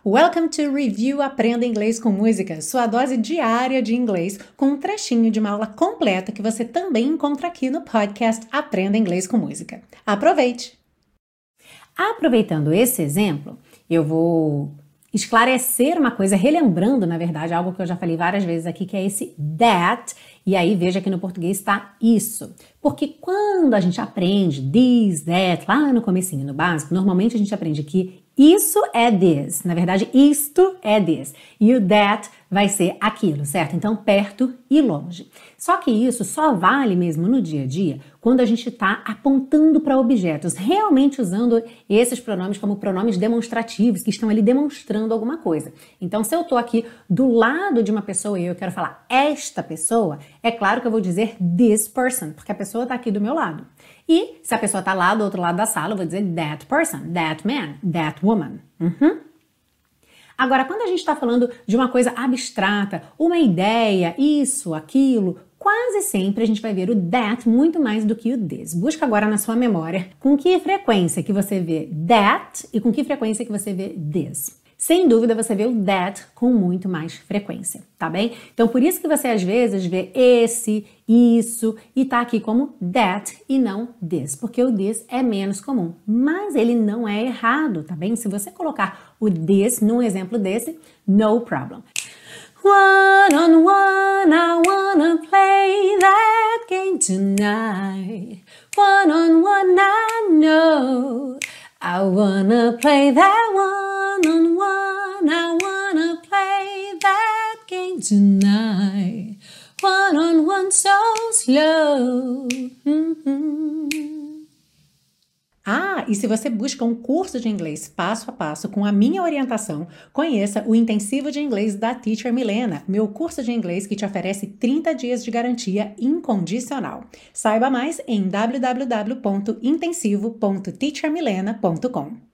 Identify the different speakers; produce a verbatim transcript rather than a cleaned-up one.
Speaker 1: Welcome to Review Aprenda Inglês com Música, sua dose diária de inglês com um trechinho de uma aula completa que você também encontra aqui no podcast Aprenda Inglês com Música. Aproveite! Aproveitando esse exemplo, eu vou esclarecer uma coisa, relembrando, na verdade, algo que eu já falei várias vezes aqui, que é esse that, e aí veja que no português está isso. Porque quando a gente aprende this, that, lá no comecinho, no básico, normalmente a gente aprende que isso é this, na verdade, isto é this, e o that vai ser aquilo, certo? Então, perto e longe. Só que isso só vale mesmo no dia a dia quando a gente está apontando para objetos, realmente usando esses pronomes como pronomes demonstrativos, que estão ali demonstrando alguma coisa. Então, se eu estou aqui do lado de uma pessoa e eu quero falar esta pessoa, é claro que eu vou dizer this person, porque a pessoa está aqui do meu lado. E se a pessoa está lá do outro lado da sala, eu vou dizer that person, that man, that woman. Uhum. Agora, quando a gente está falando de uma coisa abstrata, uma ideia, isso, aquilo, quase sempre a gente vai ver o that muito mais do que o this. Busca agora na sua memória com que frequência que você vê that e com que frequência que você vê this. Sem dúvida, você vê o that com muito mais frequência, tá bem? Então, por isso que você às vezes vê esse, isso e tá aqui como that e não this, porque o this é menos comum, mas ele não é errado, tá bem? Se você colocar o this num exemplo desse, no problem. One on one, I wanna play that game tonight. One on one, I know. I wanna play that one on one. I wanna play that game tonight. One on one, so slow. Mm-hmm. Ah, e se você busca um curso de inglês passo a passo com a minha orientação, conheça o Intensivo de Inglês da Teacher Milena, meu curso de inglês que te oferece trinta dias de garantia incondicional. Saiba mais em w w w ponto intensivo ponto teacher milena ponto com.